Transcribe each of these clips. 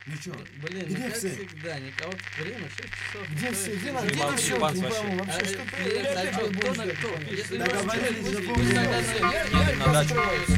Ну чё? Блин, Где ну как все? всегда, никого время 6 часов. Где все? Где Ты где вообще девчонки? Не вообще. пойму вообще, что Нет, а чё, кто на кто? Если не хочешь, Договорились, пусть запомнили. тогда На дачу.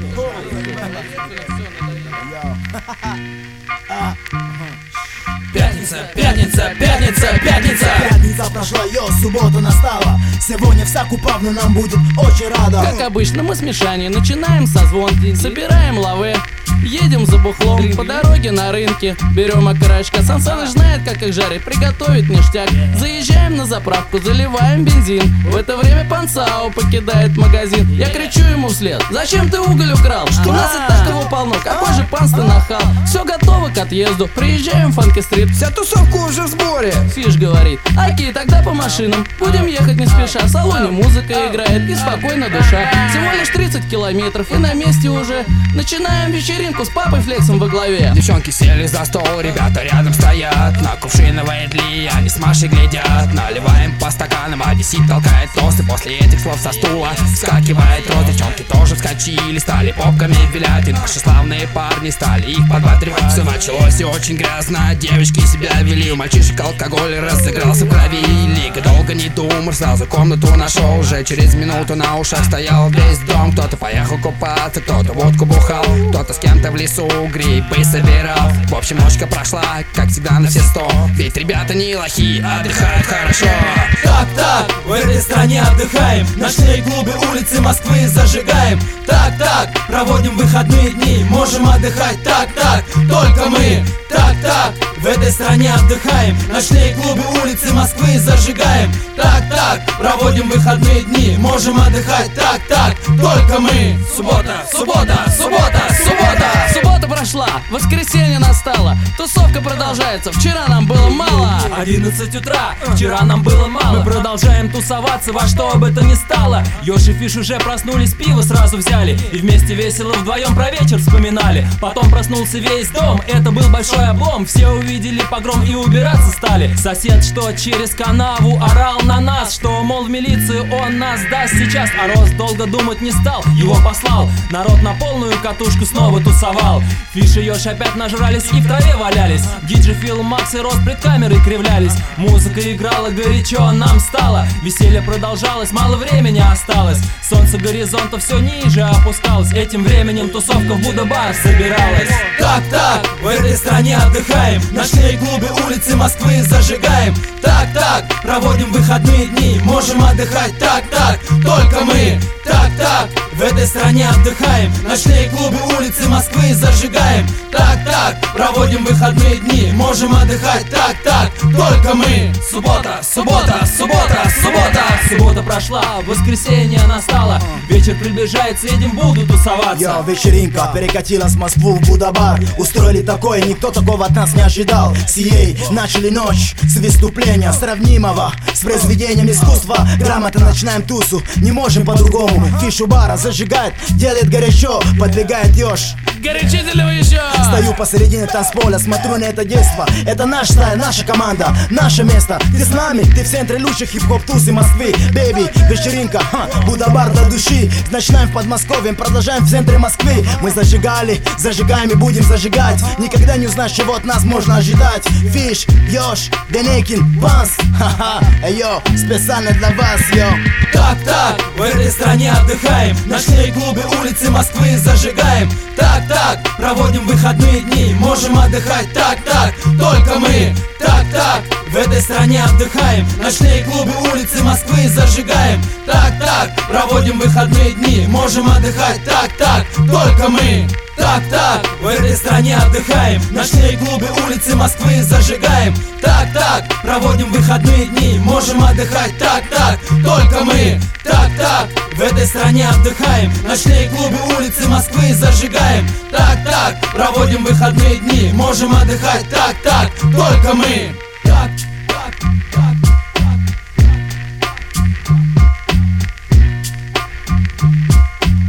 Пятница, пятница, пятница, пятница. Пятница прошла, йо, суббота настала. Сегодня вся купавна нам будет очень рада. Как обычно, мы с Мишаней начинаем созвон. Собираем лаве, едем за бухлом. По дороге на рынке берем окорочка. Сан Саныч знает, как их жарить, приготовить ништяк. Заезжаем на заправку, заливаем бензин. В это время Пансао покидает магазин. Я кричу ему вслед: зачем ты уголь украл? У нас и так его полно, какой же панс ты нахал. Все готово к отъезду, приезжаем в Фанки-стрит. Вся тусовка уже в сборе. Фиш говорит: окей, тогда по машинам. Будем ехать не спеша, в салоне музыка играет и спокойно душа. Всего лишь 30 километров и на месте уже. Начинаем вечеринку с папой Флексом во главе. Девчонки сели за стол, ребята рядом стоят. На кувшиновой дли они с Машей глядят. Наливаем по стаканам, а Одессит толкает тост. И после этих слов со стула вскакивает рост. Девчонки тоже вскочили, стали попками вилять. И наши славные парни стали их подбадривать. Все началось и очень грязно, девочки себя вели. У мальчишек алкоголь разыгрался в крови. Лига долго не думал, сразу комнату нашел. Уже через минуту на ушах стоял весь дом. Кто-то поехал купаться, кто-то водку бухал, кто-то с кем-то в лесу грибы собирал. В общем, ночка прошла, как всегда, на все 100. Ведь ребята не лохи, отдыхают хорошо. Так, в этой стране отдыхаем. Ночные клубы, улицы Москвы зажигаем. Так, проводим выходные дни. Можем отдыхать, так, только мы. Так, в этой стране отдыхаем. Ночные клубы, улицы Москвы зажигаем. Так, проводим выходные дни. Можем отдыхать, так, только мы. Суббота. Суббота прошла, воскресенье настало. Тусовка продолжается, вчера нам было мало. 11 утра, вчера нам было мало. Мы продолжаем тусоваться во что бы то ни стало. Ёж и Фиш уже проснулись, пиво сразу взяли. И вместе весело вдвоем про вечер вспоминали. Потом проснулся весь дом, это был большой облом. Все увидели погром и убираться стали. Сосед, что через канаву, орал на нас, что, мол, в милицию он нас даст сейчас. А Рост долго думать не стал, его послал. Народ на полную катушку снова тусовал. Фиш и Ёж опять нажрались и в траве валялись. Диджей Фил, Макс и Рост пред камерой кривлялись. Музыка играла горячо, нам стало. Веселье продолжалось, мало времени осталось. Солнце горизонта все ниже опускалось. Этим временем тусовка в Будда-бар собиралась. Так, в этой стране отдыхаем. Ночные клубы, улицы Москвы зажигаем. Так, проводим выходные дни. Можем отдыхать, так, только мы. Так, в этой стране отдыхаем. Ночные клубы, улицы Москвы зажигаем. Так, проводим выходные дни. Можем отдыхать, так, только мы. Суббота. Суббота прошла, воскресенье настало. Вечер приближается, едем в Буду тусоваться. Йо, вечеринка перекатилась в Москву в Будда-бар. Устроили такое, никто такого от нас не ожидал. Сией начали ночь с выступления, сравнимого с произведением искусства. Грамотно начинаем тусу, не можем по-другому. Фиш у бара зажигает, делает горячо. Подбегает Ёж, Горячительного еще! стою посередине танцполя, смотрю на это действо. Это наш стайл, наша команда, наше место. Ты с нами, ты в центре лучших хип-хоп тусы Москвы. Бэйби, вечеринка, Будда-бар для души. Начинаем в Подмосковье, продолжаем в центре Москвы. Мы зажигали, зажигаем и будем зажигать. Никогда не узнаешь, чего от нас можно ожидать. Фиш, Ёж, Денекин, Панс. Йо, специально для вас, йо. Так, в этой стране отдыхаем. Ночные клубы, улицы Москвы зажигаем. Так, проводим выходные дни. Можем отдыхать, так, только мы. Так, в этой стране отдыхаем. Ночные клубы, улицы Москвы зажигаем. Так, проводим выходные дни. Можем отдыхать, так, только мы. Так, в этой стране отдыхаем. Ночные клубы, улицы Москвы зажигаем. Так, проводим выходные дни. Можем отдыхать, так, только мы. Так, в этой стране отдыхаем. Ночные клубы, улицы Москвы зажигаем. Так, проводим выходные дни. Можем отдыхать, так, только мы. Так.